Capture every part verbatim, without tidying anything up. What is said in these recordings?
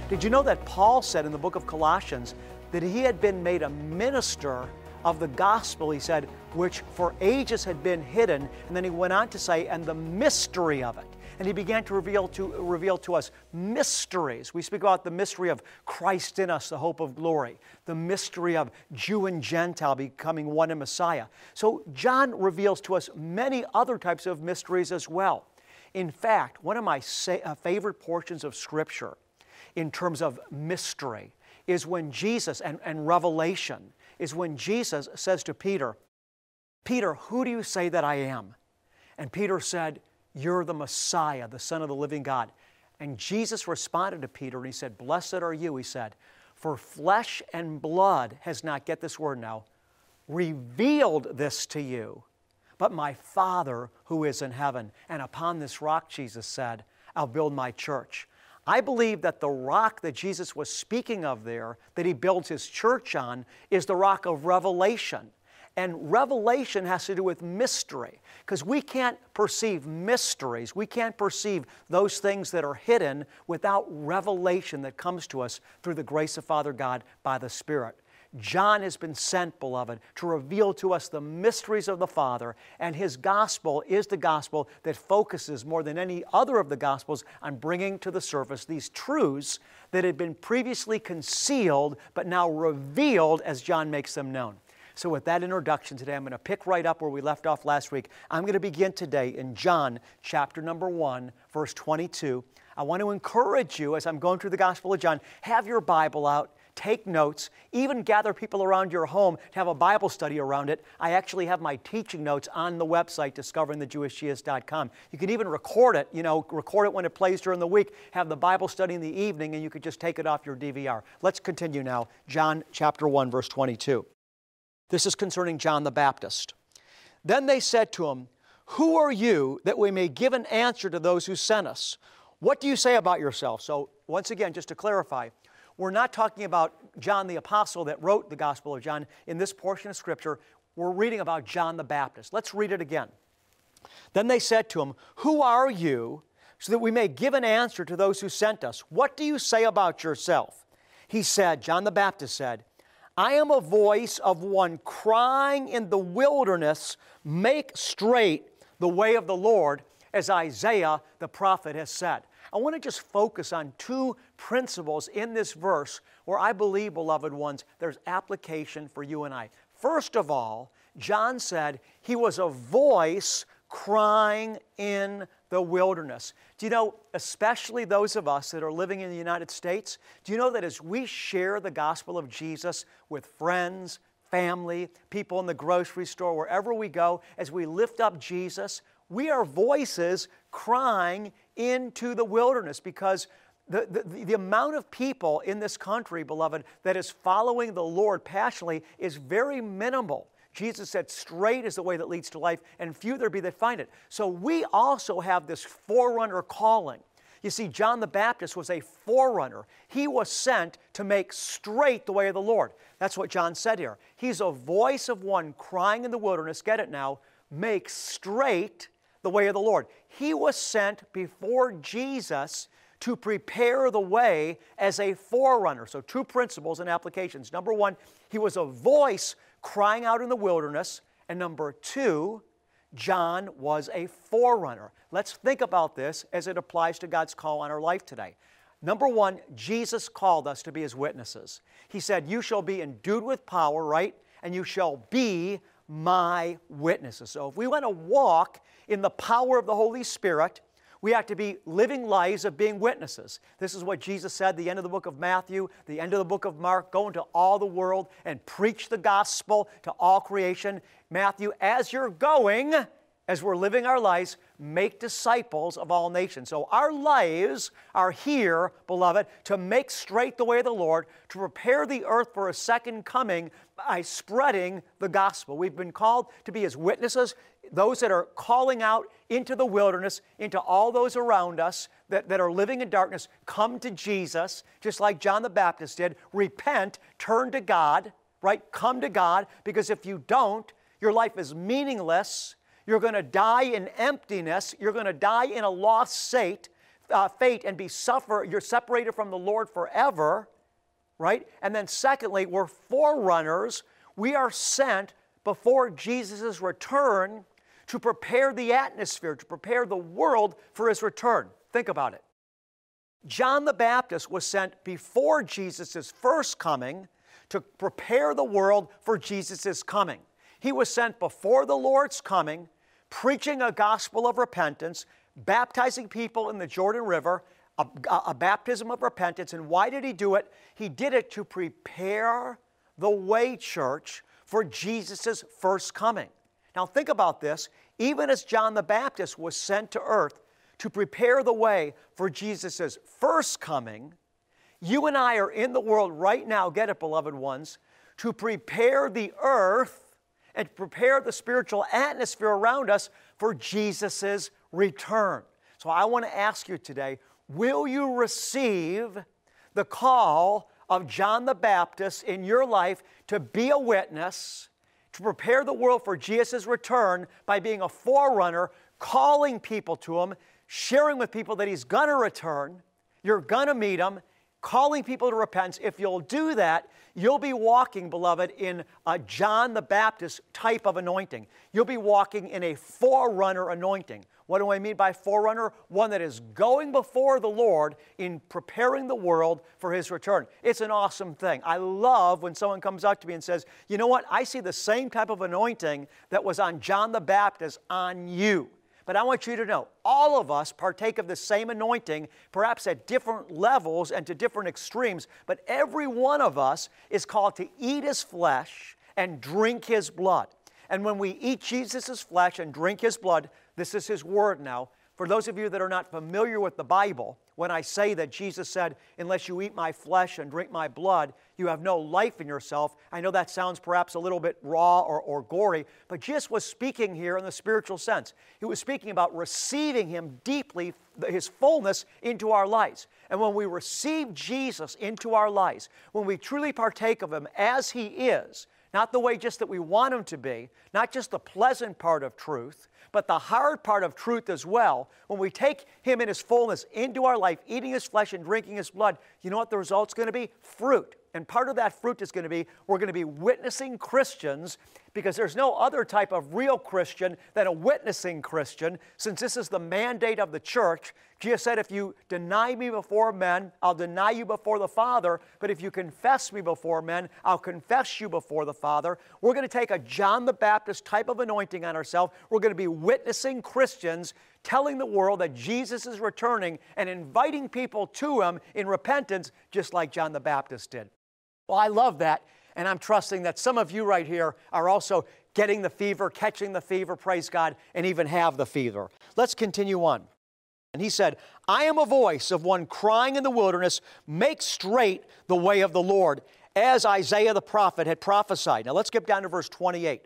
Did you know that Paul said in the book of Colossians that he had been made a minister of the gospel, he said, which for ages had been hidden, and then he went on to say, and the mystery of it. And he began to reveal to, reveal to us mysteries. We speak about the mystery of Christ in us, the hope of glory, the mystery of Jew and Gentile becoming one in Messiah. So John reveals to us many other types of mysteries as well. In fact, one of my sa- uh, favorite portions of Scripture in terms of mystery is when Jesus, and, and revelation, is when Jesus says to Peter, Peter, who do you say that I am? And Peter said, you're the Messiah, the Son of the living God. And Jesus responded to Peter and he said, blessed are you, he said, for flesh and blood has not, get this word now, revealed this to you, but my Father who is in heaven. And upon this rock, Jesus said, I'll build my church. I believe that the rock that Jesus was speaking of there, that he builds his church on, is the rock of revelation. And revelation has to do with mystery, because we can't perceive mysteries. We can't perceive those things that are hidden without revelation that comes to us through the grace of Father God by the Spirit. John has been sent, beloved, to reveal to us the mysteries of the Father, and his gospel is the gospel that focuses more than any other of the gospels on bringing to the surface these truths that had been previously concealed but now revealed as John makes them known. So with that introduction today, I'm going to pick right up where we left off last week. I'm going to begin today in John chapter number one, verse twenty-two. I want to encourage you as I'm going through the Gospel of John, have your Bible out, take notes, even gather people around your home to have a Bible study around it. I actually have my teaching notes on the website, discovering the jewish jesus dot com. You can even record it, you know, record it when it plays during the week, have the Bible study in the evening, and you could just take it off your D V R. Let's continue now. John chapter one, verse twenty-two. This is concerning John the Baptist. Then they said to him, who are you that we may give an answer to those who sent us? What do you say about yourself? So once again, just to clarify, we're not talking about John the Apostle that wrote the Gospel of John. In this portion of Scripture, we're reading about John the Baptist. Let's read it again. Then they said to him, who are you, so that we may give an answer to those who sent us? What do you say about yourself? He said, John the Baptist said, I am a voice of one crying in the wilderness, make straight the way of the Lord, as Isaiah the prophet has said. I want to just focus on two principles in this verse where I believe, beloved ones, there's application for you and I. First of all, John said he was a voice crying in the wilderness. Do you know, especially those of us that are living in the United States, do you know that as we share the gospel of Jesus with friends, family, people in the grocery store, wherever we go, as we lift up Jesus, we are voices crying into the wilderness, because the, the, the amount of people in this country, beloved, that is following the Lord passionately is very minimal. Jesus said, straight is the way that leads to life, and few there be that find it. So we also have this forerunner calling. You see, John the Baptist was a forerunner. He was sent to make straight the way of the Lord. That's what John said here. He's a voice of one crying in the wilderness, get it now, make straight the way of the Lord. He was sent before Jesus to prepare the way as a forerunner. So two principles and applications. Number one, he was a voice crying out in the wilderness. And number two, John was a forerunner. Let's think about this as it applies to God's call on our life today. Number one, Jesus called us to be His witnesses. He said, you shall be endued with power, right? And you shall be my witnesses. So if we want to walk in the power of the Holy Spirit, we have to be living lives of being witnesses. This is what Jesus said, the end of the book of Matthew, the end of the book of Mark, go into all the world and preach the gospel to all creation. Matthew, as you're going, as we're living our lives, make disciples of all nations. So our lives are here, beloved, to make straight the way of the Lord, to prepare the earth for a second coming by spreading the gospel. We've been called to be His witnesses, those that are calling out into the wilderness, into all those around us that, that are living in darkness. Come to Jesus, just like John the Baptist did. Repent, turn to God, right? Come to God, because if you don't, your life is meaningless. You're going to die in emptiness. You're going to die in a lost state, uh, fate and be suffer, you're separated from the Lord forever, right? And then secondly, we're forerunners. We are sent before Jesus' return to prepare the atmosphere, to prepare the world for His return. Think about it. John the Baptist was sent before Jesus' first coming to prepare the world for Jesus' coming. He was sent before the Lord's coming, preaching a gospel of repentance, baptizing people in the Jordan River, a, a baptism of repentance. And why did He do it? He did it to prepare the way, church, for Jesus' first coming. Now think about this. Even as John the Baptist was sent to earth to prepare the way for Jesus' first coming, you and I are in the world right now, get it, beloved ones, to prepare the earth and prepare the spiritual atmosphere around us for Jesus' return. So I want to ask you today, will you receive the call of John the Baptist in your life to be a witness, to prepare the world for Jesus' return by being a forerunner, calling people to Him, sharing with people that He's going to return, you're going to meet Him, calling people to repentance? If you'll do that, you'll be walking, beloved, in a John the Baptist type of anointing. You'll be walking in a forerunner anointing. What do I mean by forerunner? One that is going before the Lord in preparing the world for His return. It's an awesome thing. I love when someone comes up to me and says, you know what, I see the same type of anointing that was on John the Baptist on you. But I want you to know, all of us partake of the same anointing, perhaps at different levels and to different extremes, but every one of us is called to eat His flesh and drink His blood. And when we eat Jesus' flesh and drink His blood, this is His word now. For those of you that are not familiar with the Bible, when I say that Jesus said, unless you eat my flesh and drink my blood, you have no life in yourself, I know that sounds perhaps a little bit raw or, or gory, but Jesus was speaking here in the spiritual sense. He was speaking about receiving Him deeply, His fullness into our lives. And when we receive Jesus into our lives, when we truly partake of Him as He is, not the way just that we want Him to be, not just the pleasant part of truth, but the hard part of truth as well, when we take Him in His fullness into our life, eating His flesh and drinking His blood, you know what the result's going to be? Fruit. And part of that fruit is going to be, we're going to be witnessing Christians, because there's no other type of real Christian than a witnessing Christian, since this is the mandate of the church. Jesus said, if you deny me before men, I'll deny you before the Father, but if you confess me before men, I'll confess you before the Father. We're going to take a John the Baptist type of anointing on ourselves. We're going to be witnessing Christians, telling the world that Jesus is returning and inviting people to Him in repentance, just like John the Baptist did. Well, I love that, and I'm trusting that some of you right here are also getting the fever, catching the fever, praise God, and even have the fever. Let's continue on. And He said, I am a voice of one crying in the wilderness, make straight the way of the Lord, as Isaiah the prophet had prophesied. Now let's get down to verse twenty-eight.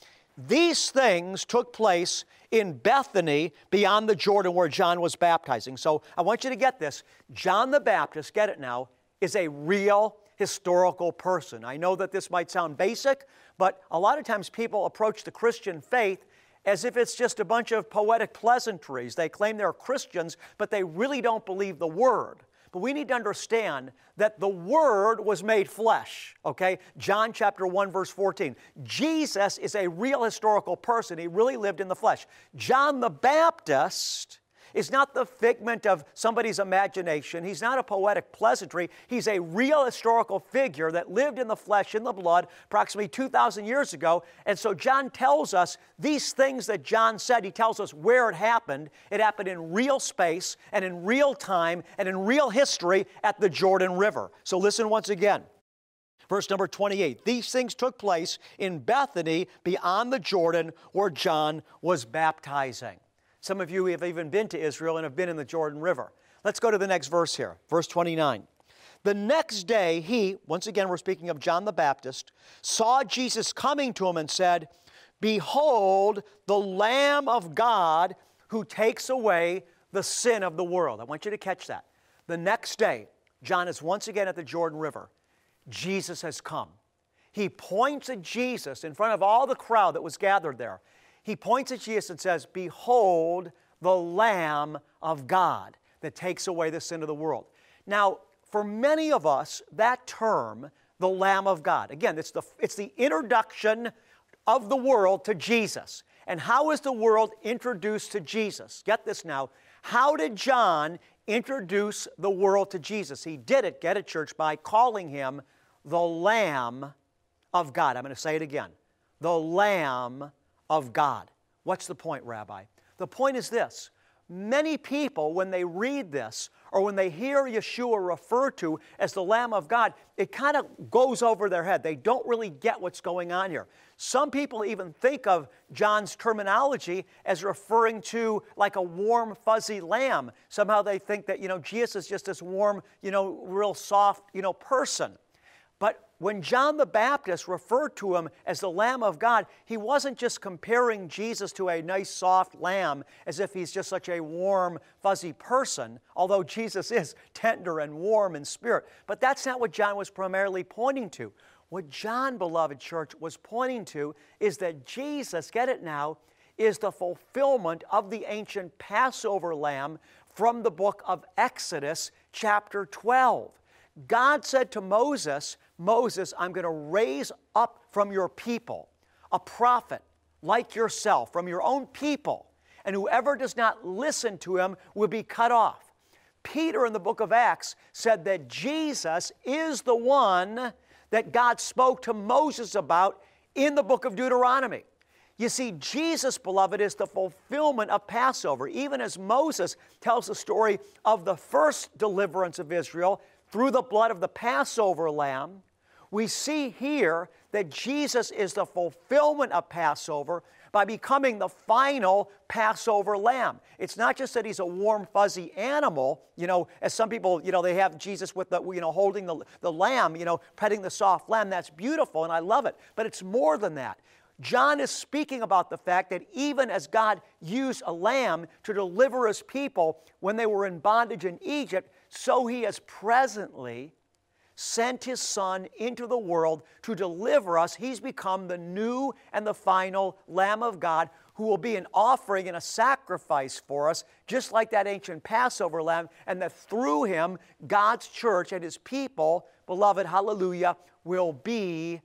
These things took place in Bethany beyond the Jordan where John was baptizing. So I want you to get this. John the Baptist, get it now, is a real historical person. I know that this might sound basic, but a lot of times people approach the Christian faith as if it's just a bunch of poetic pleasantries. They claim they're Christians, but they really don't believe the Word. But we need to understand that the Word was made flesh, okay? John chapter one, verse fourteen. Jesus is a real historical person. He really lived in the flesh. John the Baptist is not the figment of somebody's imagination. He's not a poetic pleasantry. He's a real historical figure that lived in the flesh, in the blood, approximately two thousand years ago. And so John tells us these things that John said. He tells us where it happened. It happened in real space and in real time and in real history at the Jordan River. So listen once again. Verse number twenty-eight. These things took place in Bethany beyond the Jordan where John was baptizing. Some of you have even been to Israel and have been in the Jordan River. Let's go to the next verse here, verse twenty-nine. The next day he, once again we're speaking of John the Baptist, saw Jesus coming to him and said, Behold the Lamb of God who takes away the sin of the world. I want you to catch that. The next day, John is once again at the Jordan River. Jesus has come. He points at Jesus in front of all the crowd that was gathered there. He points at Jesus and says, Behold the Lamb of God. that takes away the sin of the world. Now, for many of us, that term, the Lamb of God, again, it's the, it's the introduction of the world to Jesus. And how is the world introduced to Jesus? Get this now. How did John introduce the world to Jesus? He did it, get it, church, by calling him the Lamb of God. I'm going to say it again. The Lamb of God. What's the point, Rabbi? The point is this. Many people, when they read this, or when they hear Yeshua referred to as the Lamb of God, it kind of goes over their head. They don't really get what's going on here. Some people even think of John's terminology as referring to like a warm, fuzzy lamb. Somehow they think that, you know, Jesus is just this warm, you know, real soft, you know, person. But when John the Baptist referred to him as the Lamb of God, he wasn't just comparing Jesus to a nice, soft lamb as if he's just such a warm, fuzzy person, although Jesus is tender and warm in spirit. But that's not what John was primarily pointing to. What John, beloved church, was pointing to is that Jesus, get it now, is the fulfillment of the ancient Passover lamb from the book of Exodus, chapter twelve. God said to Moses, Moses, I'm going to raise up from your people a prophet like yourself, from your own people, and whoever does not listen to him will be cut off. Peter in the book of Acts said that Jesus is the one that God spoke to Moses about in the book of Deuteronomy. You see, Jesus, beloved, is the fulfillment of Passover. Even as Moses tells the story of the first deliverance of Israel through the blood of the Passover lamb, we see here that Jesus is the fulfillment of Passover by becoming the final Passover lamb. It's not just that he's a warm, fuzzy animal, you know, as some people, you know, they have Jesus with the, you know, holding the, the lamb, you know, petting the soft lamb. That's beautiful, and I love it. But it's more than that. John is speaking about the fact that even as God used a lamb to deliver his people when they were in bondage in Egypt, so he has presently sent his Son into the world to deliver us. He's become the new and the final Lamb of God who will be an offering and a sacrifice for us, just like that ancient Passover lamb, and that through him, God's church and his people, beloved, hallelujah, will be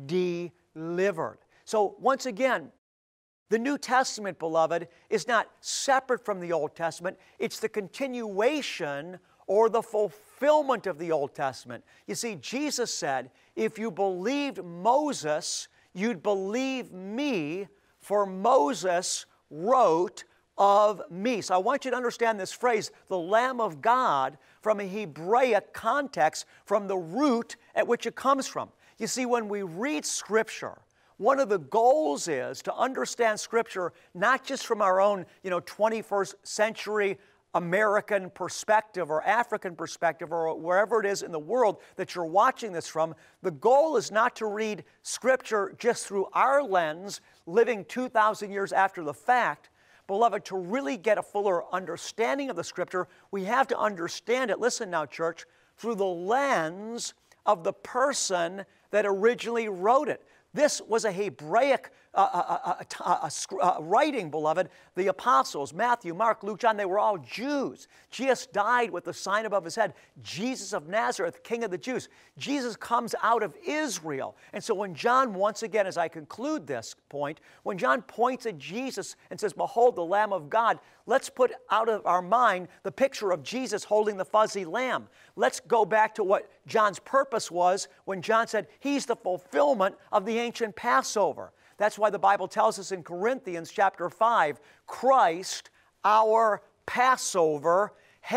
delivered. So once again, the New Testament, beloved, is not separate from the Old Testament. It's the continuation or the fulfillment of the Old Testament. You see, Jesus said, if you believed Moses, you'd believe me, for Moses wrote of me. So I want you to understand this phrase, the Lamb of God, from a Hebraic context, from the root at which it comes from. You see, when we read Scripture, one of the goals is to understand Scripture not just from our own, you know, twenty-first century American perspective or African perspective or wherever it is in the world that you're watching this from. The goal is not to read Scripture just through our lens, living two thousand years after the fact. Beloved, to really get a fuller understanding of the Scripture, we have to understand it, listen now, church, through the lens of the person that originally wrote it. This was a Hebraic uh, uh, uh, uh, uh, writing, beloved. The apostles, Matthew, Mark, Luke, John, they were all Jews. Jesus died with the sign above his head, Jesus of Nazareth, King of the Jews. Jesus comes out of Israel. And so when John, once again, as I conclude this point, when John points at Jesus and says, behold, the Lamb of God, let's put out of our mind the picture of Jesus holding the fuzzy lamb. Let's go back to what John's purpose was when John said, he's the fulfillment of the ancient Passover. That's why the Bible tells us in Corinthians chapter five, Christ, our Passover,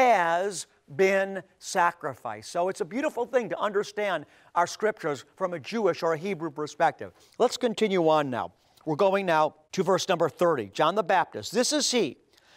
has been sacrificed. So it's a beautiful thing to understand our Scriptures from a Jewish or a Hebrew perspective. Let's continue on now. We're going now to verse number thirty. John the Baptist, this is he,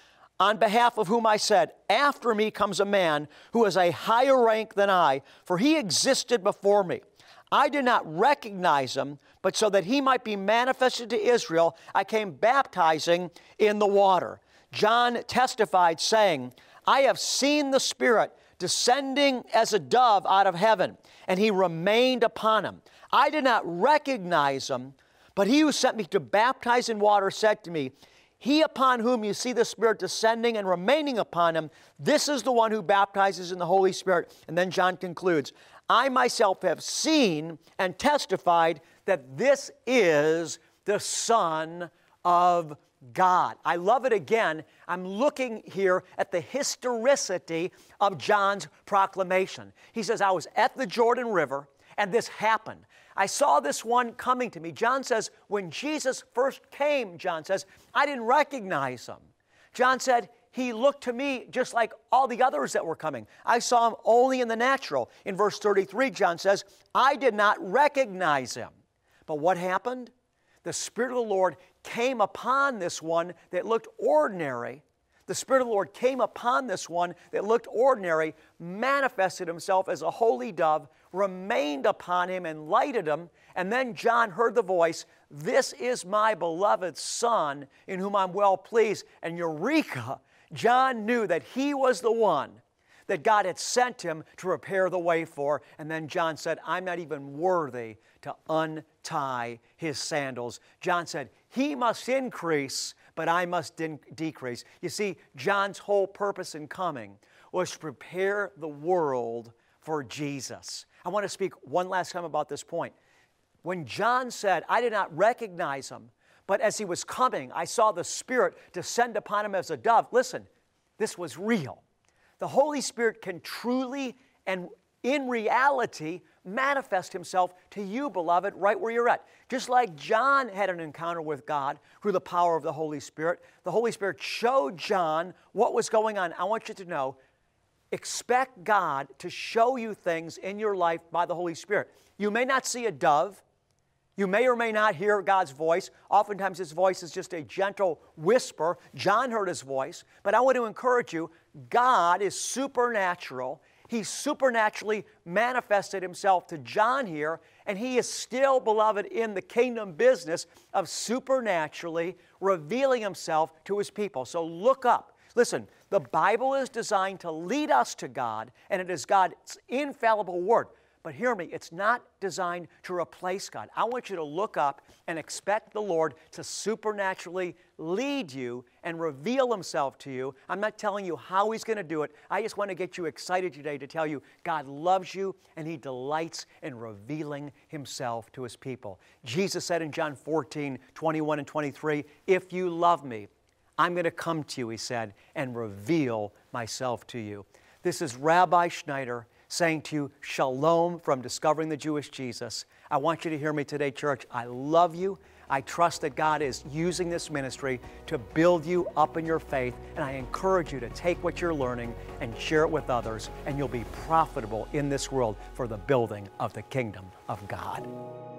on behalf of whom I said, after me comes a man who has a higher rank than I, for he existed before me. I did not recognize him, but so that he might be manifested to Israel, I came baptizing in the water. John testified, saying, I have seen the Spirit descending as a dove out of heaven, and he remained upon him. I did not recognize him, but he who sent me to baptize in water said to me, He upon whom you see the Spirit descending and remaining upon him, this is the one who baptizes in the Holy Spirit. And then John concludes, I myself have seen and testified that this is the Son of God. I love it again. I'm looking here at the historicity of John's proclamation. He says, I was at the Jordan River and this happened. I saw this one coming to me. John says, when Jesus first came, John says, I didn't recognize him. John said, he looked to me just like all the others that were coming. I saw him only in the natural. In verse thirty-three, John says, I did not recognize him. But what happened? The Spirit of the Lord came upon this one that looked ordinary. The Spirit of the Lord came upon this one that looked ordinary, manifested himself as a holy dove, remained upon him and lighted him. And then John heard the voice, this is my beloved Son in whom I'm well pleased. And eureka, John knew that he was the one that God had sent him to prepare the way for. And then John said, I'm not even worthy to untie his sandals. John said, he must increase, but I must de- decrease. You see, John's whole purpose in coming was to prepare the world for Jesus. I want to speak one last time about this point. When John said, I did not recognize him, but as he was coming, I saw the Spirit descend upon him as a dove. Listen, this was real. The Holy Spirit can truly and in reality manifest himself to you, beloved, right where you're at. Just like John had an encounter with God through the power of the Holy Spirit, the Holy Spirit showed John what was going on. I want you to know, expect God to show you things in your life by the Holy Spirit. You may not see a dove. You may or may not hear God's voice. Oftentimes his voice is just a gentle whisper. John heard his voice. But I want to encourage you, God is supernatural. He supernaturally manifested himself to John here, and he is still, beloved, in the kingdom business of supernaturally revealing himself to his people. So look up. Listen, the Bible is designed to lead us to God, and it is God's infallible word. But hear me, it's not designed to replace God. I want you to look up and expect the Lord to supernaturally lead you and reveal himself to you. I'm not telling you how he's going to do it. I just want to get you excited today to tell you God loves you and he delights in revealing himself to his people. Jesus said in John fourteen, twenty-one and twenty-three, if you love me, I'm going to come to you, he said, and reveal myself to you. This is Rabbi Schneider saying to you, shalom from Discovering the Jewish Jesus. I want you to hear me today, church. I love you. I trust that God is using this ministry to build you up in your faith, and I encourage you to take what you're learning and share it with others, and you'll be profitable in this world for the building of the kingdom of God.